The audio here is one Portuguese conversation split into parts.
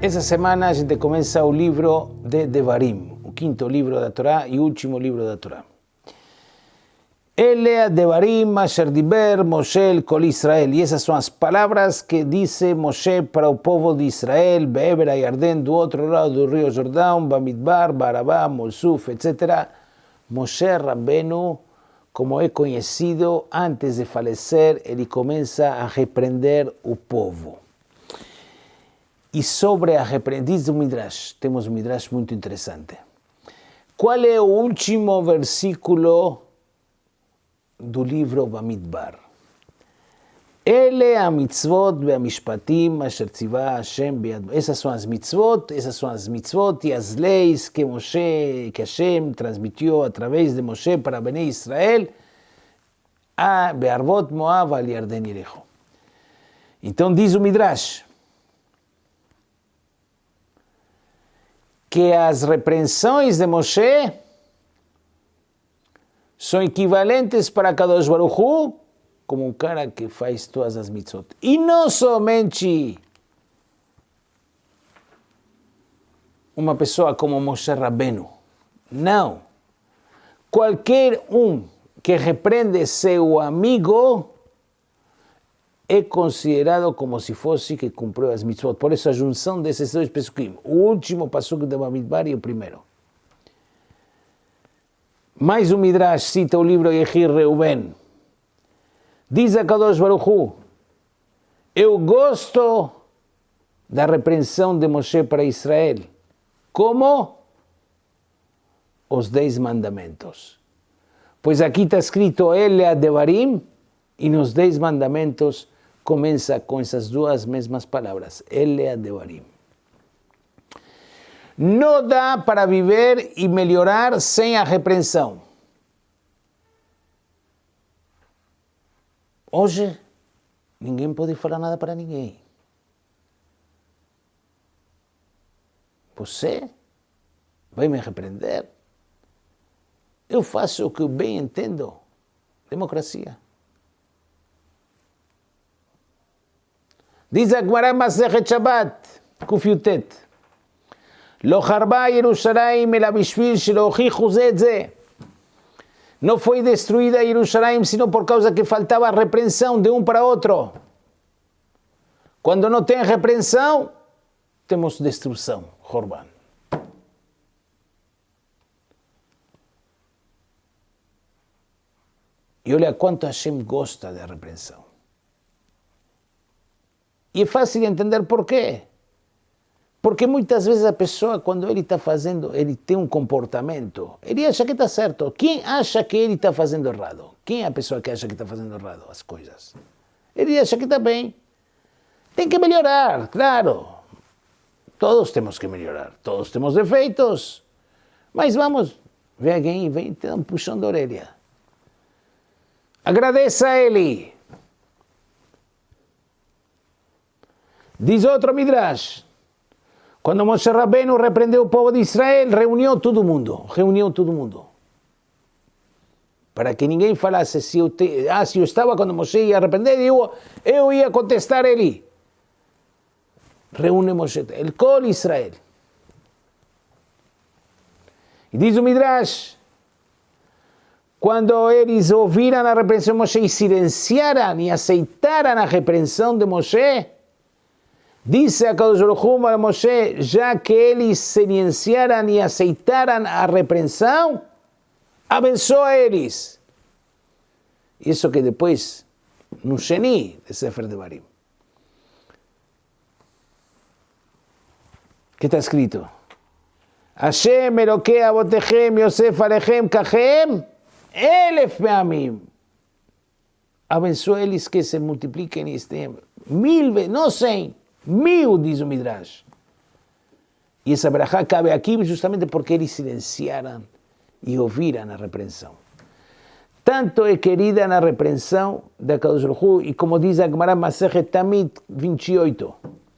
Essa semana a gente começa o livro de Devarim, o quinto livro da Torá e último livro da Torá. Ele Devarim asher diber Moshe el kol Israel. E essas são as palavras que disse Moshe para o povo de Israel, Be'eber HaYarden, do outro lado do rio Jordão, Bamidbar, Barabá, Molsuf, etc. Moshe Rabbeinu, como é conhecido, antes de falecer, ele começa a repreender o povo. E sobre a repreensão, diz o Midrash, temos um Midrash muito interessante. Qual é o último versículo do livro Bamidbar? Ele a mitzvot ve'amishpatim asher tzivah Hashem biad. Essas são as mitzvot e as leis que Hashem transmitiu através de Moshe para Bnei Israel, a be'arvot Moav al Yarden Yerecho. Então diz o Midrash que as repreensões de Moshe são equivalentes para Kadosh Baruch Hu como um cara que faz todas as mitzvot. E não somente uma pessoa como Moshe Rabbeinu. Não. Qualquer um que repreende seu amigo é considerado como se fosse que cumpriu as mitzvot. Por isso a junção desses dois pesukim, o último pasuk de Bamidbar e o primeiro. Mais um Midrash cita o livro Yehir Reuben. Diz a Kadosh Baruch Hu, eu gosto da repreensão de Moshe para Israel, como os 10 mandamentos. Pois aqui está escrito Ele a Devarim, e nos 10 mandamentos começa com essas duas mesmas palavras, Ele a Devarim. Não dá para viver e melhorar sem a repreensão. Hoje, ninguém pode falar nada para ninguém. Você vai me repreender? Eu faço o que eu bem entendo. Democracia. Diz a Gemara Masechet Shabbat, Kuf Yutet, Lo harba Yerushalayim ela bishvil shelo hochichu ze et ze. Não foi destruída Jerusalém, sino por causa que faltava repreensão de um para outro. Quando não tem repreensão, temos destruição, Horban. E olha quanto Hashem gosta da repreensão. E é fácil de entender por quê. Porque muitas vezes a pessoa, quando ele está fazendo, ele tem um comportamento, ele acha que está certo. Quem acha que ele está fazendo errado? Quem é a pessoa que acha que está fazendo errado as coisas? Ele acha que está bem. Tem que melhorar, claro. Todos temos que melhorar. Todos temos defeitos. Mas vamos, vem alguém e vem te dar um puxão de orelha. Agradeça a ele. Diz outro Midrash. Quando Moshe Rabbeinu repreendeu o povo de Israel, reuniu todo mundo. Para que ninguém falasse, se eu estava quando Moshe ia repreender, eu ia contestar ele. Reúne Moshe, el kol Israel. E diz o Midrash, quando eles ouviram a repreensão de Moshe e silenciaram e aceitaram a repreensão de Moshe, disse a Kadosh Baruch Hu a Moshe, já que eles silenciaram e aceitaram a repreensão, abençoa eles. Isso que depois, no Sheni de Sefer Devarim, que está escrito, Hashem Elokei Avotechem Yosef Alechem Kachem Elef Peamim. Abençoa eles que se multipliquem e estejam 1000 vezes, não 100. 1000, diz o Midrash. E essa brachá cabe aqui justamente porque eles silenciaram e ouviram a repreensão. Tanto é querida na repreensão da Kadosh Baruch Hu, e como diz a Gemara Masechet Tamid 28,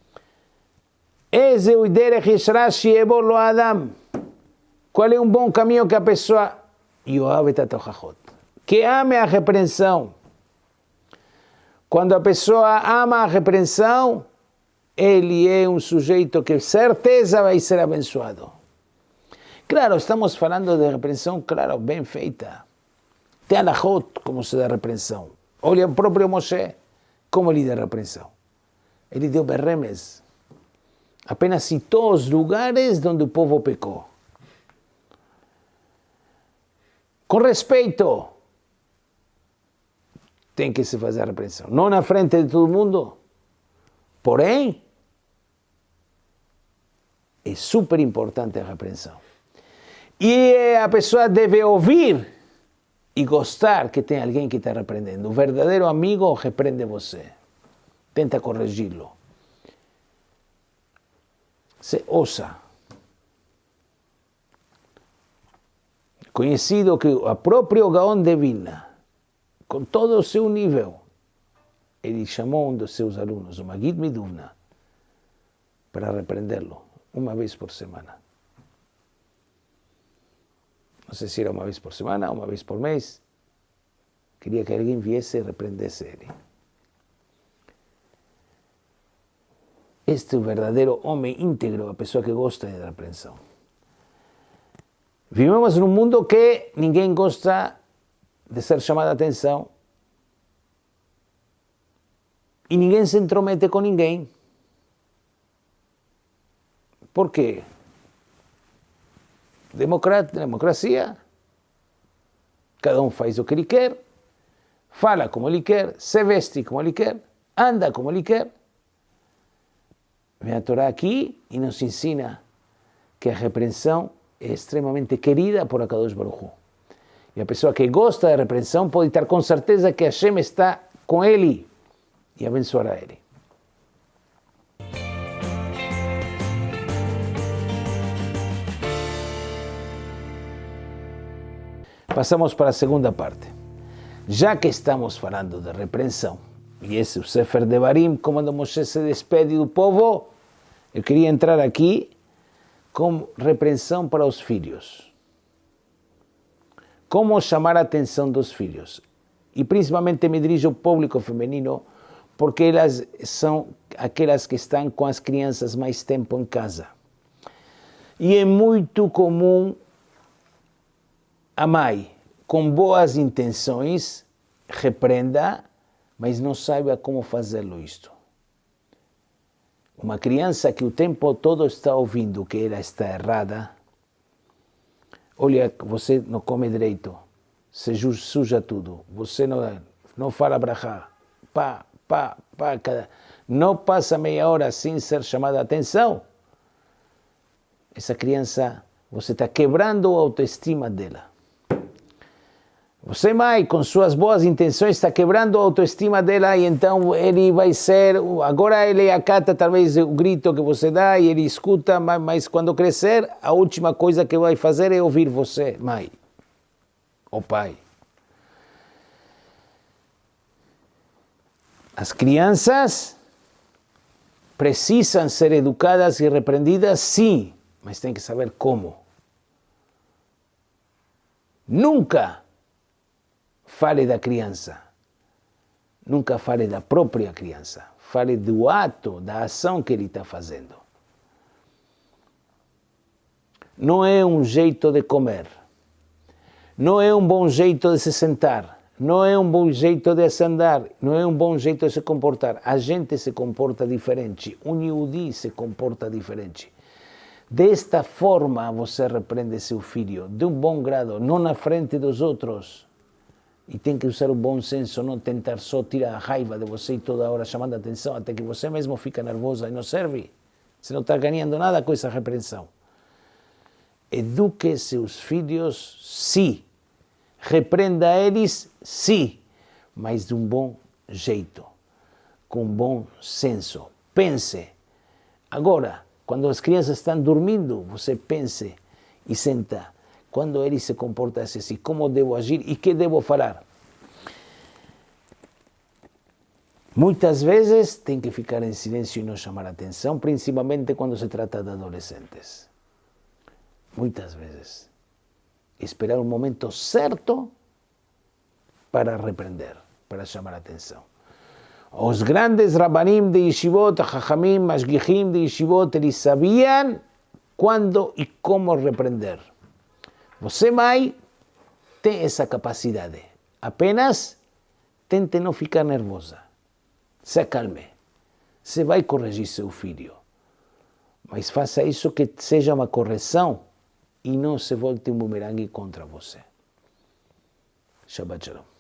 Ezeu derech yeshra she'evor lo adam. Qual é um bom caminho que a pessoa Yoav et hatochachot, que ame a repreensão. Quando a pessoa ama a repreensão, ele é um sujeito que certeza vai ser abençoado. Claro, estamos falando de repreensão, claro, bem feita. Tem alahot como se dá repreensão. Olha o próprio Moshe, como ele dá repreensão. Ele deu berremes. Apenas citou os lugares onde o povo pecou. Com respeito, tem que se fazer a repreensão. Não na frente de todo mundo. Porém, é super importante a repreensão. E a pessoa deve ouvir e gostar que tem alguém que está repreendendo. O verdadeiro amigo repreende você. Tenta corrigi-lo. Se ouça. Conhecido que o próprio Gaon de Vilna, com todo o seu nível, ele chamou um dos seus alunos, o Magid Miduvna, para repreendê-lo uma vez por semana. Não sei se era uma vez por semana, uma vez por mês. Queria que alguém viesse e repreendesse ele. Este é o verdadeiro homem íntegro, a pessoa que gosta de repreensão. Vivemos num mundo que ninguém gosta de ser chamado a atenção e ninguém se intromete com ninguém. Por quê? Democracia, cada um faz o que ele quer, fala como ele quer, se veste como ele quer, anda como ele quer. Vem a Torá aqui e nos ensina que a repreensão é extremamente querida por Akadosh Baruch Hu. E a pessoa que gosta da repreensão pode estar com certeza que Hashem está com ele e abençoará ele. Passamos para a segunda parte. Já que estamos falando de repreensão, e esse é o Sefer Devarim, como Moshe se despede do povo, eu queria entrar aqui com repreensão para os filhos. Como chamar a atenção dos filhos? E principalmente me dirijo ao público feminino, porque elas são aquelas que estão com as crianças mais tempo em casa. E é muito comum a mãe, com boas intenções, repreenda, mas não saiba como fazê-lo isto. Uma criança que o tempo todo está ouvindo que ela está errada, olha, você não come direito, se suja tudo, você não fala brachá, não passa meia hora sem ser chamada a atenção, essa criança, você está quebrando a autoestima dela. Você, mãe, com suas boas intenções, está quebrando a autoestima dela e então ele vai ser... Agora ele acata talvez o grito que você dá e ele escuta, mas quando crescer, a última coisa que vai fazer é ouvir você, mãe ou pai. As crianças precisam ser educadas e repreendidas, sim, mas tem que saber como. Nunca fale da criança, nunca fale da própria criança, fale do ato, da ação que ele está fazendo. Não é um jeito de comer, não é um bom jeito de se sentar, não é um bom jeito de se andar, não é um bom jeito de se comportar. A gente se comporta diferente, um Yehudi se comporta diferente. Desta forma você repreende seu filho, de um bom grado, não na frente dos outros. E tem que usar o bom senso, não tentar só tirar a raiva de você e toda hora chamando a atenção, até que você mesmo fica nervosa e não serve. Você não está ganhando nada com essa repreensão. Eduque seus filhos, sim. Repreenda eles, sim. Mas de um bom jeito, com bom senso. Pense. Agora, quando as crianças estão dormindo, você pense e senta. Quando ele se comporta assim, como devo agir e que devo falar? Muitas vezes tem que ficar em silêncio e não chamar a atenção, principalmente quando se trata de adolescentes. Muitas vezes. Esperar o momento certo para repreender, para chamar a atenção. Os grandes rabanim de yeshivot, hajamim, mashgichim de yeshivot, eles sabiam quando e como repreender. Você, mãe, tem essa capacidade. Apenas tente não ficar nervosa. Se acalme. Você vai corrigir seu filho. Mas faça isso que seja uma correção e não se volte um bumerangue contra você. Shabbat Shalom.